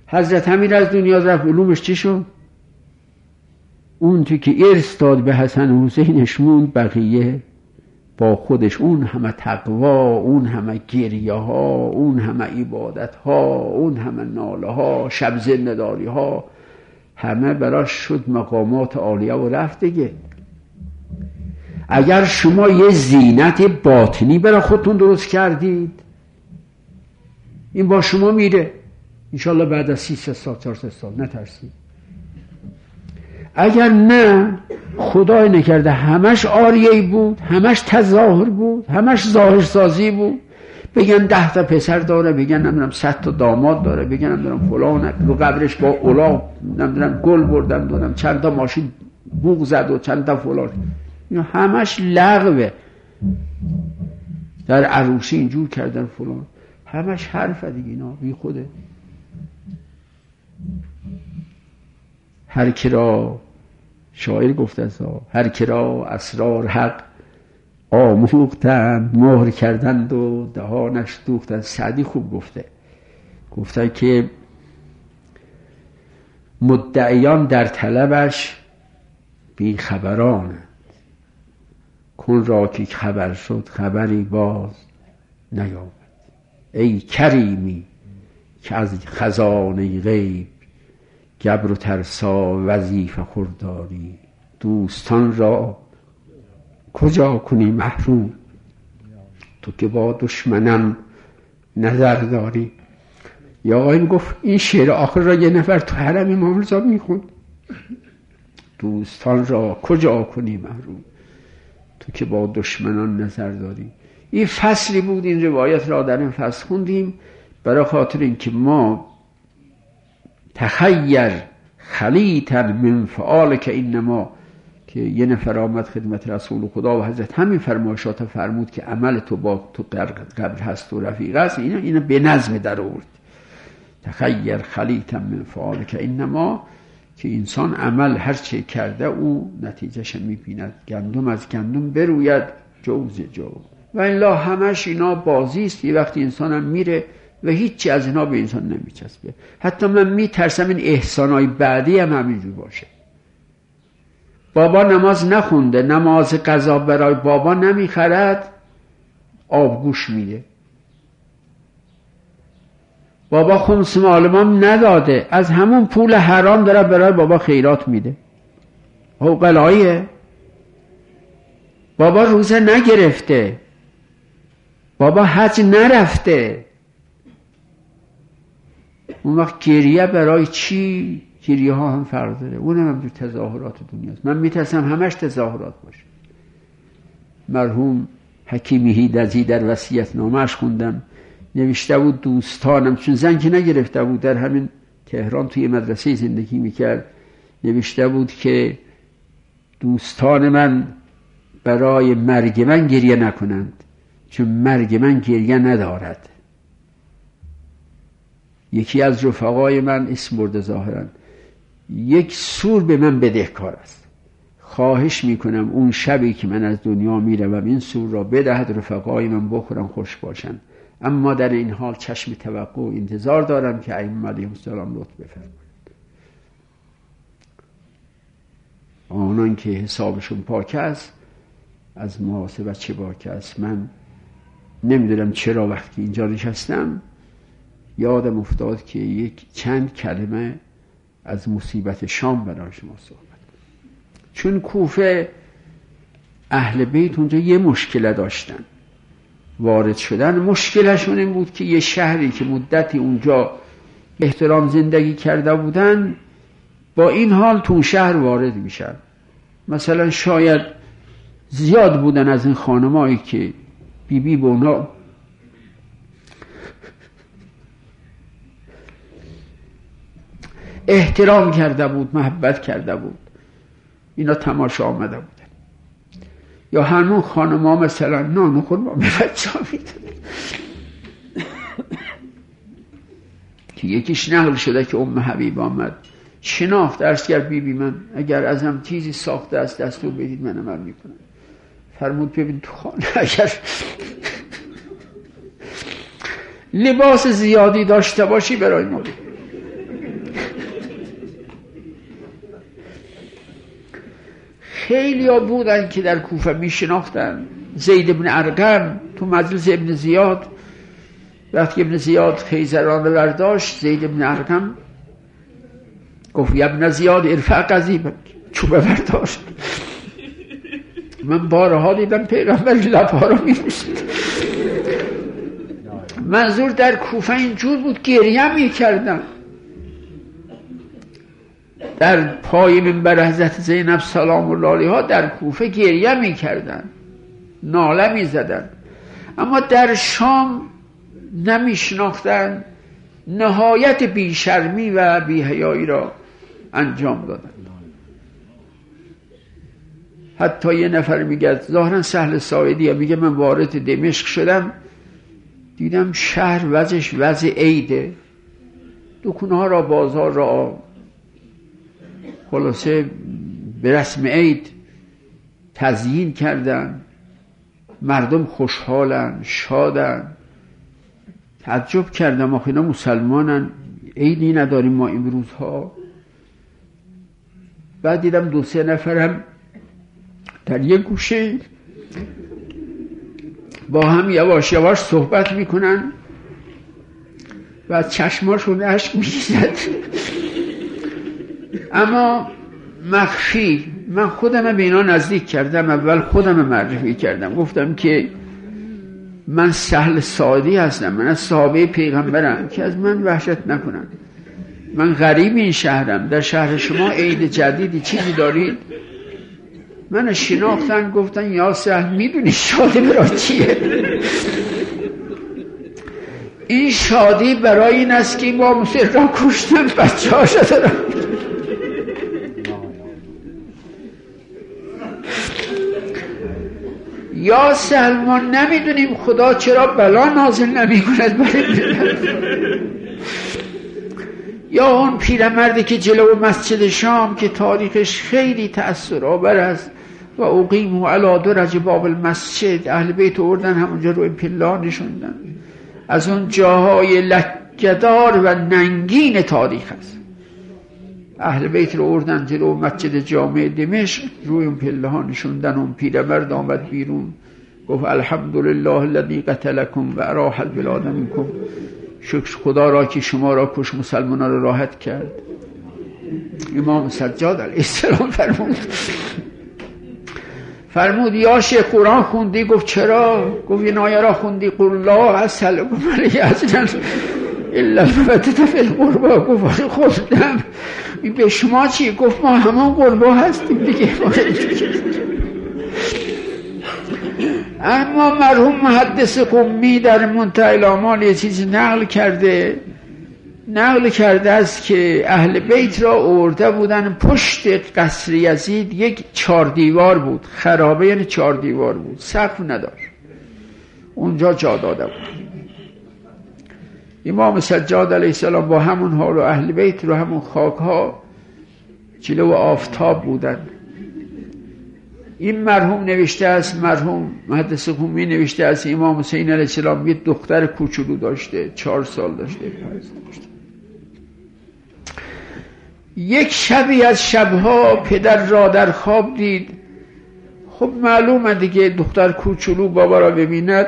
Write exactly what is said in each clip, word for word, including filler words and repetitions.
حضرت امیر از دنیا رفت، علومش چی شد؟ اون تو که ارث داد به حسن و حسینش موند، بقیه با خودش اون همه تقوا، اون همه گریه ها، اون همه عبادت ها، اون همه ناله ها، شب زنده‌داری ها، همه براش شد مقامات عالیه و رفت دیگه. اگر شما یه زینت باطنی برای خودتون درست کردید، این با شما میره انشالله بعد از سیصد سال چهارصد سال، نترسید. اگر نه، خدای نکرده همش آریه‌ای بود، همش تظاهر بود، همش ظاهر سازی بود، بگن ده تا پسر داره، بگن نمیدونم صد تا داماد داره، بگن نمیدونم فلان رو قبرش با الاغ نمیدونم گل بردن، دونم چند تا ماشین بوق زد و چند تا فلان، اینا همش لغوه. در عروسی اینجور کردن فلان، همش حرفه دیگه، اینا بی خوده. هر کی را شاعر گفته است، هر کی را اسرار حق آموختند، مهر کردند و دهانش دوختند. سعدی خوب گفته، گفته که مدعیان در طلبش بی خبرانند، کن را که خبر شد خبری باز نیامد. ای کریمی که از خزانه غیب، گبر و ترسا وظیفه خورداری، دوستان را کجا کنی محروم، تو که با دشمنم نظر داری. یا آقایی گفت این شعر آخر را یه نفر تو حرم امام رضا میخوند، دوستان را کجا کنی محروم، تو که با دشمنان نظر داری. این فصلی بود، این روایت را در این فصل خوندیم برای خاطر اینکه ما تخیر خلیطا من فعالک اینما، که یه نفر آمد خدمت رسول خدا و حضرت همین فرمایشات فرمود که عمل تو با تو قبر هست و رفیق است. اینا اینا به نظم در آورد، تخیر خلیطا من فعالک اینما، که انسان عمل هر چه کرده او نتیجهش میبیند. گندم از گندم بروید جوز جو، و الا همش اینا بازی است. یه وقتی انسان هم میره و هیچی از اینا به انسان نمیچسبه. حتی من میترسم این احسانای بعدی هم همینجور باشه. بابا نماز نخونده، نماز قضا برای بابا نمیخرد، آبگوش میده. بابا خمس معلومم نداده، از همون پول حرام داره برای بابا خیرات میده. حوقلاییه. بابا روزه نگرفته، بابا حج نرفته، اون وقت گریه برای چی؟ گریه ها هم فرق داره، اون هم در تظاهرات دنیاست. من میترسم همش تظاهرات باشه. مرحوم حکیمی هیدزی در وصیت نامه‌اش خوندم، نوشته بود دوستانم، چون زن که نگرفته بود، در همین تهران توی مدرسه زندگی میکرد، نوشته بود که دوستان من برای مرگ من گریه نکنند، چون مرگ من گریه ندارد. یکی از رفقای من اسم برده ظاهرا، یک سور به من بدهکار است، خواهش میکنم اون شبی که من از دنیا میروم این سور را بدهد رفقای من بخورن خوش باشن، اما در این حال چشم توقع و انتظار دارم که ائمه علیهم السلام لطف بفرمایند. آنان که حسابشون پاک است از محاسبت چه باک است. من نمیدونم چرا وقتی اینجا نشستم یادم افتاد که یک چند کلمه از مصیبت شام برای شما صحبت کنم. چون کوفه اهل بیت اونجا یه مشکل داشتن، وارد شدن مشکلشون این بود که یه شهری که مدتی اونجا احترام زندگی کرده بودن با این حال تو شهر وارد میشن. مثلا شاید زیاد بودن از این خانمایی که بی بی به اونا احترام کرده بود، محبت کرده بود، اینا تماشا آمده بودن. یا همون خانم ها مثلا نان خورما به بچه ها میدونه که یکیش نقل شده که ام حبیب آمد شناخت درس کرد، بی بی من اگر ازم چیزی ساخته است دستور بدید من عمل میکنم. فرمود ببین تو خانه اگر لباس زیادی داشته باشی برای ما. خیلی ها بودن که در کوفه می شناختن. زید بن ارقم تو مجلس ابن زیاد، وقتی ابن زیاد خیزران رو برداشت، زید بن ارقم گفت یا ابن زیاد ارفع قضیب، چوبه برداشت. من بارها دیدم پیغمبر لبها رو می بوسید. منظور در کوفه اینجور بود، گریه می کردن. در پای منبر حضرت زینب سلام الله علیها در کوفه گریه می کردن، ناله می زدن. اما در شام نمی شناختن، نهایت بیشرمی و بی‌حیایی را انجام دادن. حتی یه نفر میگه، ظاهرا سهل ساعدی، میگه من وارد دمشق شدم، دیدم شهر وضعش وضع عیده، دکونها را، بازار را خلاصه به رسم عید تزیین کردن، مردم خوشحالن، شادن. تعجب کردم آخه اینا مسلمانن، عیدی نداریم ما امروزها. بعد دیدم دو سه نفرم در یک گوشه با هم یواش یواش صحبت میکنن و چشماشون اشک میزد، اما مخفی. من خودم به اینا نزدیک کردم، اول خودم معرفی کردم، گفتم که من سهل ساعدی هستم، من از صحابه پیغمبرم، که از من وحشت نکنن. من غریب این شهرم، در شهر شما عید جدیدی چیزی دارید؟ من شناختن، گفتن یا سهل میدونی شادی برای چیه؟ این شادی برای این است که با مصر را کشتن بچه ها شده. یا سهل ما نمیدونیم خدا چرا بلا نازل نمی کند برای یا اون پیرمردی که جلو مسجد شام که تاریخش خیلی تأثرآور است و اقیموا علی درج باب المسجد، اهل بیت آوردن همونجا روی پله‌ها نشوندن. از اون جاهای لکه‌دار و ننگین تاریخ است. اهل بیت رو آوردن جلو مسجد جامع دمشق، روی اون پله‌ها نشوندن. اون پیرمرد آمد بیرون گفت الحمدلله الذی قتلکم و اراح البلاد منکم، شکر خدا را که شما را کش، مسلمانان را راحت کرد. امام سجاد علیه السلام فرمود فرمود یا شیخ قرآن خوندی؟ گفت چرا؟ گفت این آیه را خوندی؟ قل لا اسألکم علیه اجرا الا المودة فی القربى. گفت خوندم. این به شما چی؟ گفت ما همان قربا هستیم دیگه. اما مرحوم محدث قمی در منتهی الاعمال یه چیزی نقل کرده نقل کرده است که اهل بیت را آورده بودن پشت قصر یزید، یک چهار دیوار بود، خرابه یعنی چهار دیوار بود، سقف نداشت، اونجا جا داده بود. امام سجاد علیه السلام با همون حال و اهل بیت رو همون خاک ها جلو آفتاب بودن. این مرحوم نوشته است، مرحوم محدث قمی نوشته است امام حسین علیه السلام یه دختر کوچولو داشته، چهار سال داشته، پنج سال داشته. یک شبی از شبها پدر را در خواب دید. خب معلومه دیگه دختر کوچولو بابا را ببیند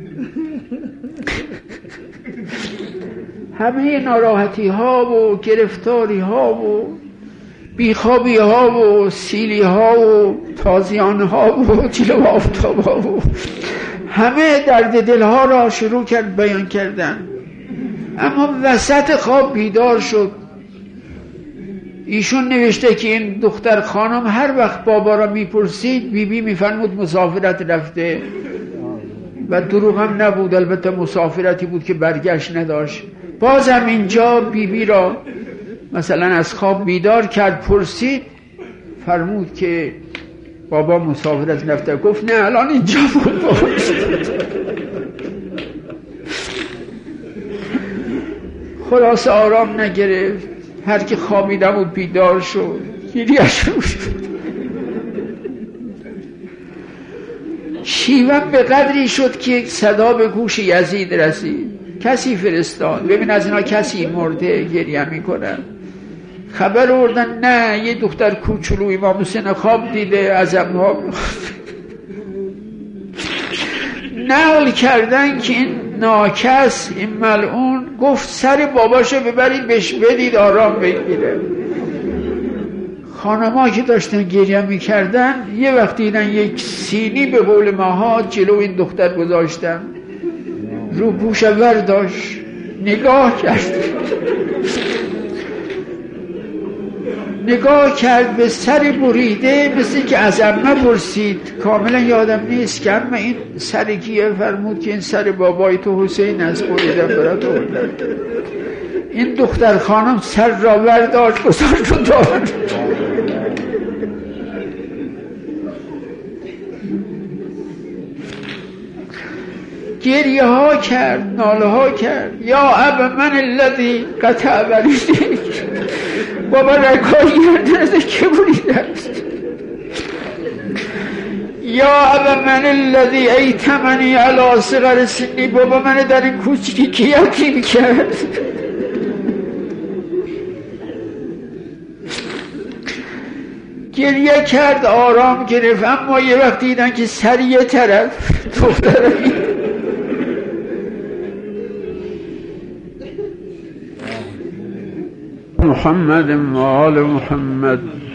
همه ناراحتی ها و گرفتاری ها و بیخوابی ها و سیلی ها و تازیان ها و جلو آفتاب ها و همه درد دل ها را شروع کرد بیان کردن. اما وسط خواب بیدار شد. ایشون نوشته که این دختر خانم هر وقت بابا را میپرسید بی بی میفرمود مسافرت رفته و دروغ هم نبود، البته مسافرتی بود که برگشت نداشت. بازم اینجا بی بی را مثلا از خواب بیدار کرد، پرسید، فرمود که بابا مسافرت رفته. گفت نه الان اینجا بود. خلاص آرام نگرفت، هر که خوابیده بود بیدار شد، گریه شروع شد. شیون به قدری شد که صدا به گوش یزید رسید. کسی فرستاد ببین از اینا کسی مرده گریه میکنن. خبر آوردن نه یه دختر کوچولو امام حسین خواب دیده از ها نقل کردن که این ناکس این ملعون گفت سر باباشو ببرید بهش بدید آرام بگیره. خانم‌ها که داشتن گریه میکردن یه وقتی دیدن یک سینی به قول ماها جلو این دختر گذاشتن، رو بوش برداشت نگاه کرد نگاه کرد به سر بریده، مثل که از عمه پرسید کاملا یادم نیست که اما این سر کیه؟ فرمود که این سر بابای تو حسین از بریدن برات آوردن. این دختر خانم سر را برداشت گذاشت رو داد. گریه ها کرد، ناله ها کرد. یا ابا من الذی قطع بریدی، بابا رکای گردن که بریده است. یا ابا من الذی ایتمنی علی صغر سنی، بابا من در این کوچیکی که یتیم کرد. گریه کرد، آرام گرفت. اما یه وقت دیدن که سر یه طرف دختر محمد و آل محمد